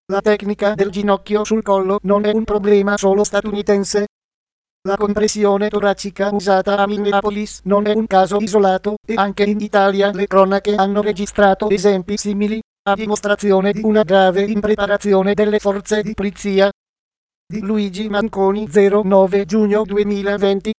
La tecnica del ginocchio sul collo non è un problema solo statunitense. La compressione toracica usata a Minneapolis non è un caso isolato e anche in Italia le cronache hanno registrato esempi simili, a dimostrazione di una grave impreparazione delle forze di polizia. Di Luigi Manconi, 09 giugno 2020.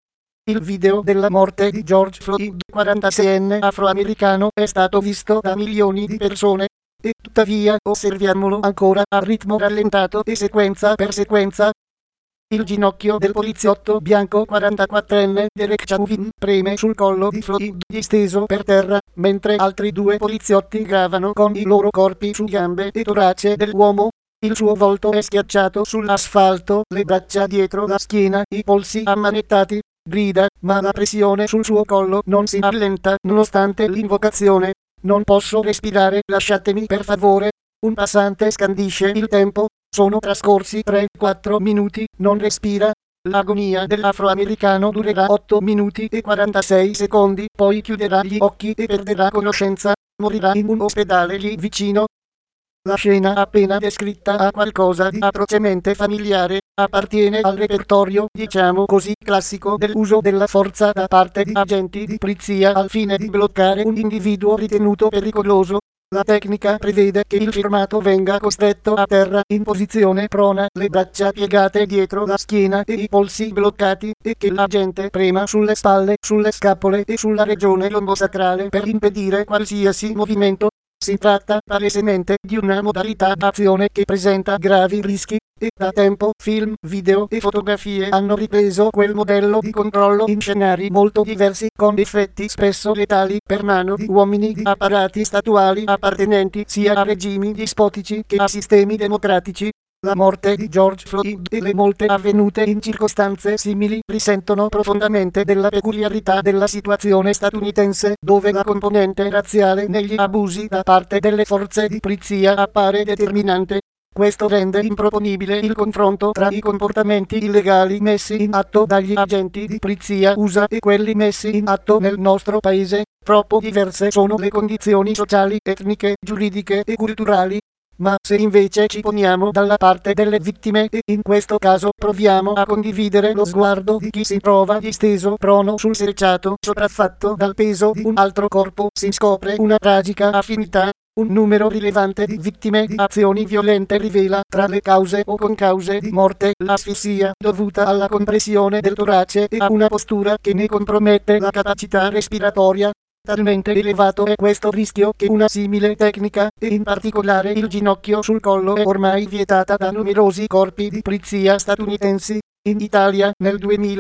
Il video della morte di George Floyd, 46enne afroamericano, è stato visto da milioni di persone. E tuttavia osserviamolo ancora a ritmo rallentato e sequenza per sequenza. Il ginocchio del poliziotto bianco 44enne Derek Chauvin preme sul collo di Floyd disteso per terra, mentre altri due poliziotti gravano con i loro corpi su gambe e torace dell'uomo. Il suo volto è schiacciato sull'asfalto, le braccia dietro la schiena, i polsi ammanettati. Grida, ma la pressione sul suo collo non si allenta nonostante l'invocazione. Non posso respirare, lasciatemi per favore. Un passante scandisce il tempo. Sono trascorsi 3-4 minuti, non respira. L'agonia dell'afroamericano durerà 8 minuti e 46 secondi, poi chiuderà gli occhi e perderà conoscenza. Morirà in un ospedale lì vicino. La scena appena descritta ha qualcosa di atrocemente familiare, appartiene al repertorio, diciamo così, classico dell'uso della forza da parte di agenti di polizia al fine di bloccare un individuo ritenuto pericoloso. La tecnica prevede che il firmato venga costretto a terra in posizione prona, le braccia piegate dietro la schiena e i polsi bloccati, e che l'agente prema sulle spalle, sulle scapole e sulla regione lombosacrale per impedire qualsiasi movimento. Si tratta palesemente di una modalità d'azione che presenta gravi rischi, e da tempo film, video e fotografie hanno ripreso quel modello di controllo in scenari molto diversi, con effetti spesso letali per mano di uomini di apparati statuali appartenenti sia a regimi dispotici che a sistemi democratici. La morte di George Floyd e le molte avvenute in circostanze simili risentono profondamente della peculiarità della situazione statunitense, dove la componente razziale negli abusi da parte delle forze di polizia appare determinante. Questo rende improponibile il confronto tra i comportamenti illegali messi in atto dagli agenti di polizia USA e quelli messi in atto nel nostro paese. Troppo diverse sono le condizioni sociali, etniche, giuridiche e culturali. Ma se invece ci poniamo dalla parte delle vittime e in questo caso proviamo a condividere lo sguardo di chi si trova disteso prono sul selciato sopraffatto dal peso di un altro corpo, si scopre una tragica affinità. Un numero rilevante di vittime di azioni violente rivela tra le cause o concause di morte l'asfissia dovuta alla compressione del torace e a una postura che ne compromette la capacità respiratoria. Talmente elevato è questo rischio che una simile tecnica, e in particolare il ginocchio sul collo, è ormai vietata da numerosi corpi di polizia statunitensi. In Italia, nel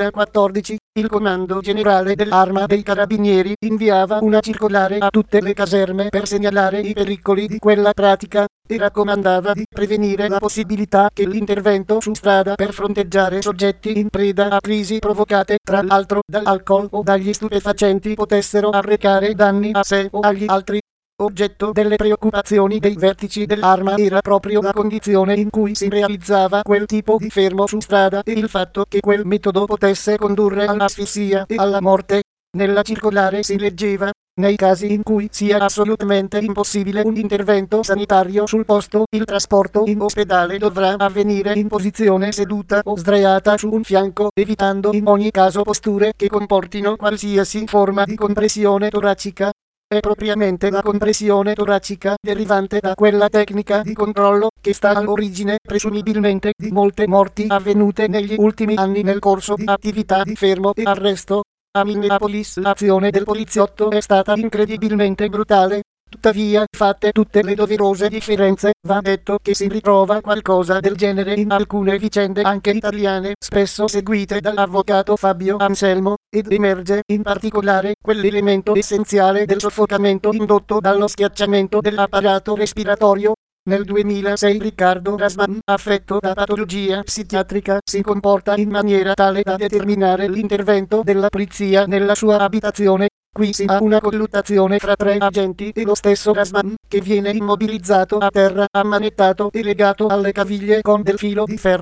2014, il Comando Generale dell'Arma dei Carabinieri inviava una circolare a tutte le caserme per segnalare i pericoli di quella pratica, e raccomandava di prevenire la possibilità che l'intervento su strada per fronteggiare soggetti in preda a crisi provocate, tra l'altro, dall'alcol o dagli stupefacenti potessero arrecare danni a sé o agli altri. Oggetto delle preoccupazioni dei vertici dell'Arma era proprio la condizione in cui si realizzava quel tipo di fermo su strada e il fatto che quel metodo potesse condurre all'asfissia e alla morte. Nella circolare si leggeva: nei casi in cui sia assolutamente impossibile un intervento sanitario sul posto, il trasporto in ospedale dovrà avvenire in posizione seduta o sdraiata su un fianco, evitando in ogni caso posture che comportino qualsiasi forma di compressione toracica. È propriamente la compressione toracica derivante da quella tecnica di controllo che sta all'origine, presumibilmente, di molte morti avvenute negli ultimi anni nel corso di attività di fermo e arresto. A Minneapolis l'azione del poliziotto è stata incredibilmente brutale. Tuttavia, fatte tutte le doverose differenze, va detto che si ritrova qualcosa del genere in alcune vicende anche italiane, spesso seguite dall'avvocato Fabio Anselmo, ed emerge in particolare quell'elemento essenziale del soffocamento indotto dallo schiacciamento dell'apparato respiratorio. Nel 2006 Riccardo Rasman, affetto da patologia psichiatrica, si comporta in maniera tale da determinare l'intervento della polizia nella sua abitazione. Qui si ha una colluttazione fra 3 agenti e lo stesso Rasman, che viene immobilizzato a terra, ammanettato e legato alle caviglie con del filo di ferro.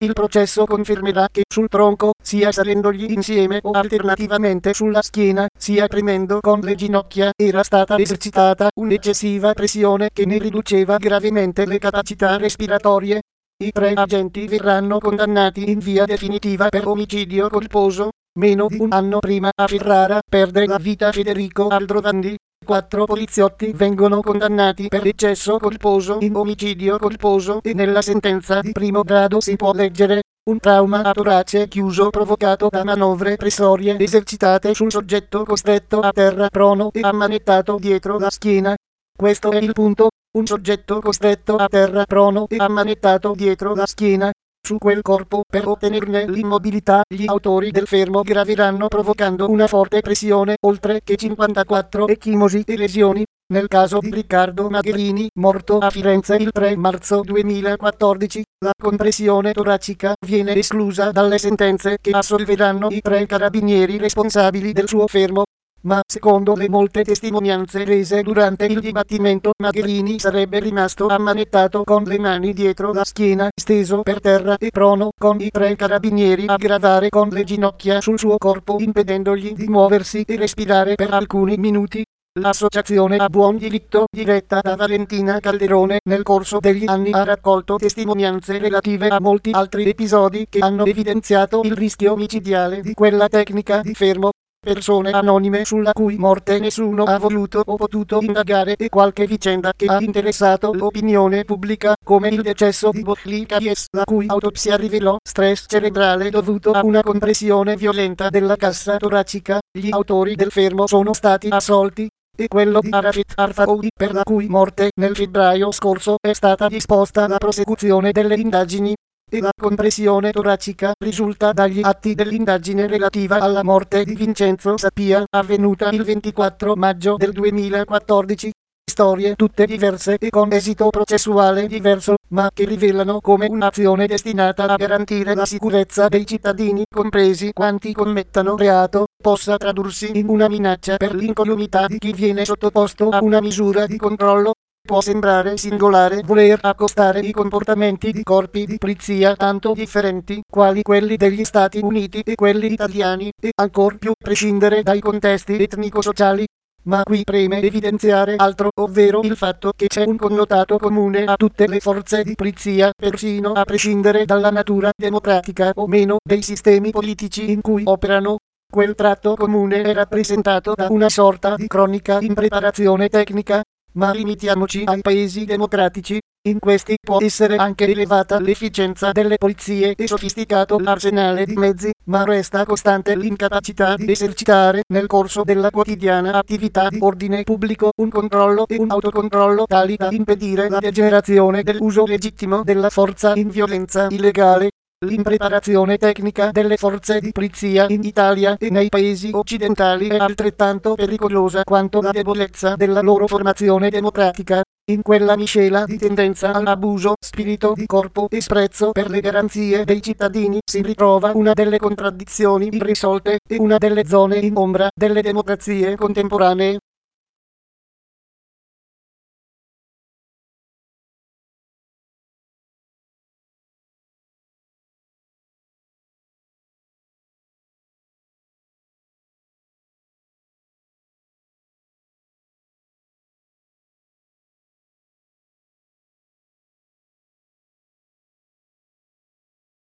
Il processo confermerà che sul tronco, sia salendogli insieme o alternativamente sulla schiena, sia premendo con le ginocchia, era stata esercitata un'eccessiva pressione che ne riduceva gravemente le capacità respiratorie. I 3 agenti verranno condannati in via definitiva per omicidio colposo. Meno di un anno prima a Ferrara perde la vita Federico Aldrovandi. 4 poliziotti vengono condannati per eccesso colposo in omicidio colposo e nella sentenza di primo grado si può leggere: un trauma a torace chiuso provocato da manovre pressorie esercitate sul soggetto costretto a terra prono e ammanettato dietro la schiena. Questo è il punto: un soggetto costretto a terra prono e ammanettato dietro la schiena. Su quel corpo, per ottenerne l'immobilità, gli autori del fermo graveranno provocando una forte pressione, oltre che 54 ecchimosi e lesioni. Nel caso di Riccardo Magherini, morto a Firenze il 3 marzo 2014, la compressione toracica viene esclusa dalle sentenze che assolveranno i 3 carabinieri responsabili del suo fermo. Ma secondo le molte testimonianze rese durante il dibattimento, Magherini sarebbe rimasto ammanettato con le mani dietro la schiena, steso per terra e prono, con i 3 carabinieri a gravare con le ginocchia sul suo corpo impedendogli di muoversi e respirare per alcuni minuti. L'associazione a buon diritto, diretta da Valentina Calderone, nel corso degli anni ha raccolto testimonianze relative a molti altri episodi che hanno evidenziato il rischio micidiale di quella tecnica di fermo. Persone anonime sulla cui morte nessuno ha voluto o potuto indagare e qualche vicenda che ha interessato l'opinione pubblica, come il decesso di Bohli Karies, la cui autopsia rivelò stress cerebrale dovuto a una compressione violenta della cassa toracica. Gli autori del fermo sono stati assolti. E quello di Arafat Arfaoui, per la cui morte nel febbraio scorso è stata disposta la prosecuzione delle indagini. E la compressione toracica risulta dagli atti dell'indagine relativa alla morte di Vincenzo Sapia, avvenuta il 24 maggio del 2014. Storie tutte diverse e con esito processuale diverso, ma che rivelano come un'azione destinata a garantire la sicurezza dei cittadini, compresi quanti commettano reato, possa tradursi in una minaccia per l'incolumità di chi viene sottoposto a una misura di controllo. Può sembrare singolare voler accostare i comportamenti di corpi di polizia tanto differenti, quali quelli degli Stati Uniti e quelli italiani, e ancor più prescindere dai contesti etnico-sociali. Ma qui preme evidenziare altro, ovvero il fatto che c'è un connotato comune a tutte le forze di polizia, persino a prescindere dalla natura democratica o meno dei sistemi politici in cui operano. Quel tratto comune è rappresentato da una sorta di cronica impreparazione tecnica. Ma limitiamoci ai paesi democratici. In questi può essere anche elevata l'efficienza delle polizie e sofisticato l'arsenale di mezzi, ma resta costante l'incapacità di esercitare nel corso della quotidiana attività di ordine pubblico un controllo e un autocontrollo tali da impedire la degenerazione dell'uso legittimo della forza in violenza illegale. L'impreparazione tecnica delle forze di polizia in Italia e nei paesi occidentali è altrettanto pericolosa quanto la debolezza della loro formazione democratica. In quella miscela di tendenza all'abuso, spirito di corpo e sprezzo per le garanzie dei cittadini si ritrova una delle contraddizioni irrisolte e una delle zone in ombra delle democrazie contemporanee.